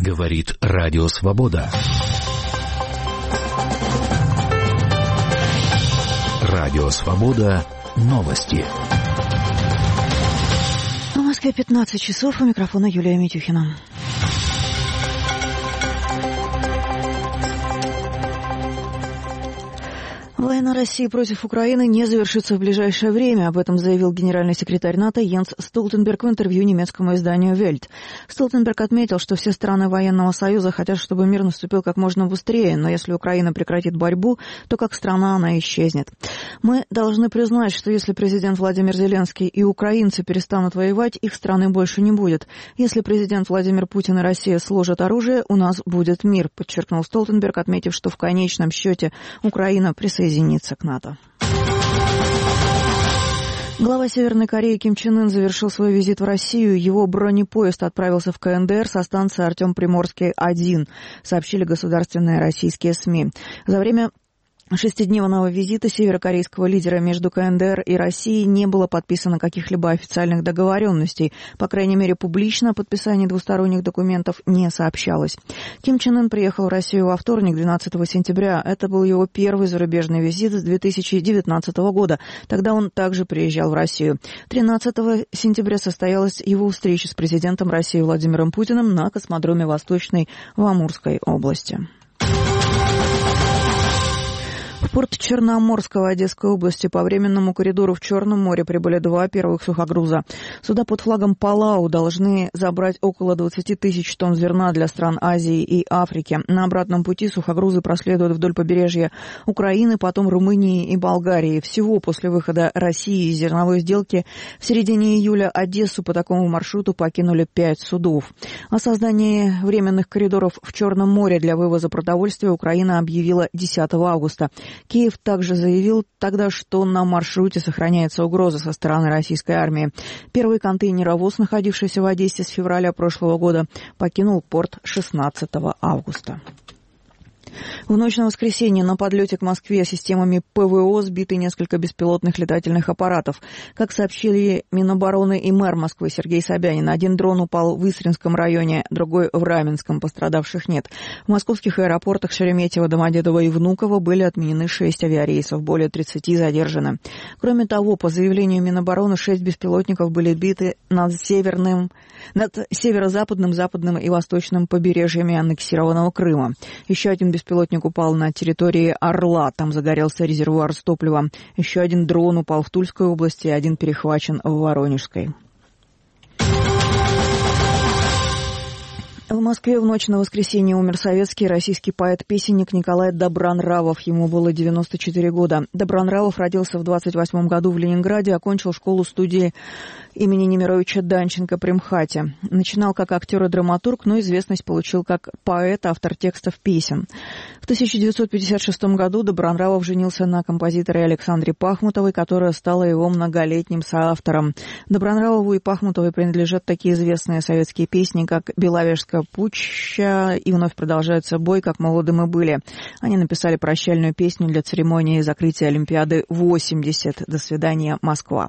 Говорит Радио Свобода. Радио Свобода. Новости. В Москве 15 часов. У микрофона Юлия Митюхина. Война России против Украины не завершится в ближайшее время. Об этом заявил генеральный секретарь НАТО Йенс Столтенберг в интервью немецкому изданию «Вельт». Столтенберг отметил, что все страны военного союза хотят, чтобы мир наступил как можно быстрее, но если Украина прекратит борьбу, то как страна она исчезнет. Мы должны признать, что если президент Владимир Зеленский и украинцы перестанут воевать, их страны больше не будет. Если президент Владимир Путин и Россия сложат оружие, у нас будет мир, подчеркнул Столтенберг, отметив, что в конечном счете Украина присоединится к НАТО. Глава Северной Кореи Ким Чен Ын завершил свой визит в Россию. Его бронепоезд отправился в КНДР со станции Артем-Приморский-1, сообщили государственные российские СМИ. За время шестидневного визита северокорейского лидера между КНДР и Россией не было подписано каких-либо официальных договоренностей. По крайней мере, публично о подписании двусторонних документов не сообщалось. Ким Чен Ын приехал в Россию во вторник, 12 сентября. Это был его первый зарубежный визит с 2019 года. Тогда он также приезжал в Россию. 13 сентября состоялась его встреча с президентом России Владимиром Путиным на космодроме Восточный в Амурской области. В порт Черноморского Одесской области по временному коридору в Черном море прибыли 2 первых сухогруза. Суда под флагом Палау должны забрать около 20 тысяч тонн зерна для стран Азии и Африки. На обратном пути сухогрузы проследуют вдоль побережья Украины, потом Румынии и Болгарии. Всего после выхода России из зерновой сделки в середине июля Одессу по такому маршруту покинули 5 судов. О создании временных коридоров в Черном море для вывоза продовольствия Украина объявила 10 августа. Киев также заявил тогда, что на маршруте сохраняется угроза со стороны российской армии. Первый контейнеровоз, находившийся в Одессе с февраля прошлого года, покинул порт 16 августа. В ночь на воскресенье на подлете к Москве системами ПВО сбиты несколько беспилотных летательных аппаратов. Как сообщили Минобороны и мэр Москвы Сергей Собянин, один дрон упал в Истринском районе, другой в Раменском. Пострадавших нет. В московских аэропортах Шереметьево, Домодедово и Внуково были отменены 6 авиарейсов, более 30 задержаны. Кроме того, по заявлению Минобороны, 6 беспилотников были сбиты над северо-западным, западным и восточным побережьями аннексированного Крыма. Еще один беспилотник упал на территории Орла, там загорелся резервуар с топливом. Еще один дрон упал в Тульской области, один перехвачен в Воронежской. В Москве в ночь на воскресенье умер советский российский поэт-песенник Николай Добронравов. Ему было 94 года. Добронравов родился в 28 году в Ленинграде, окончил школу-студии имени Немировича Данченко при МХАТе. Начинал как актер и драматург, но известность получил как поэт, автор текстов песен. В 1956 году Добронравов женился на композиторе Александре Пахмутовой, которая стала его многолетним соавтором. Добронравову и Пахмутовой принадлежат такие известные советские песни, как «Беловежская пуща» и «Вновь продолжается бой, как молоды мы были». Они написали прощальную песню для церемонии закрытия Олимпиады 80. «До свидания, Москва».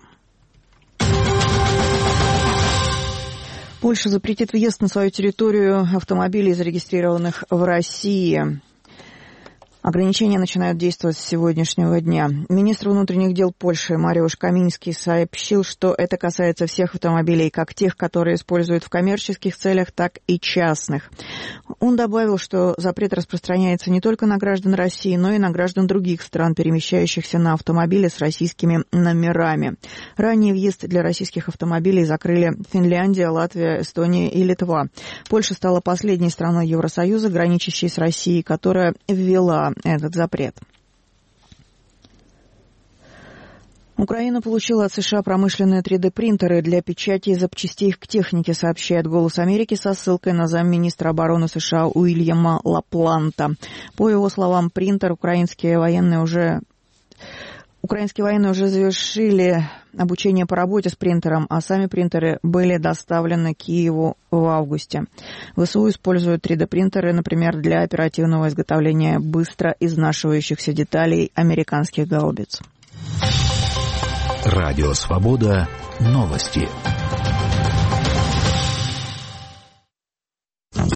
Польша запретит въезд на свою территорию автомобилей, зарегистрированных в России. Ограничения начинают действовать с сегодняшнего дня. Министр внутренних дел Польши Мариуш Каминский сообщил, что это касается всех автомобилей, как тех, которые используют в коммерческих целях, так и частных. Он добавил, что запрет распространяется не только на граждан России, но и на граждан других стран, перемещающихся на автомобиле с российскими номерами. Ранее въезд для российских автомобилей закрыли Финляндия, Латвия, Эстония и Литва. Польша стала последней страной Евросоюза, граничащей с Россией, которая ввела этот запрет. Украина получила от США промышленные 3D-принтеры для печати запчастей к технике, сообщает «Голос Америки» со ссылкой на замминистра обороны США Уильяма Лапланта. По его словам, украинские военные уже завершили обучение по работе с принтером, а сами принтеры были доставлены Киеву в августе. ВСУ используют 3D-принтеры, например, для оперативного изготовления быстро изнашивающихся деталей американских гаубиц. Радио Свобода. Новости.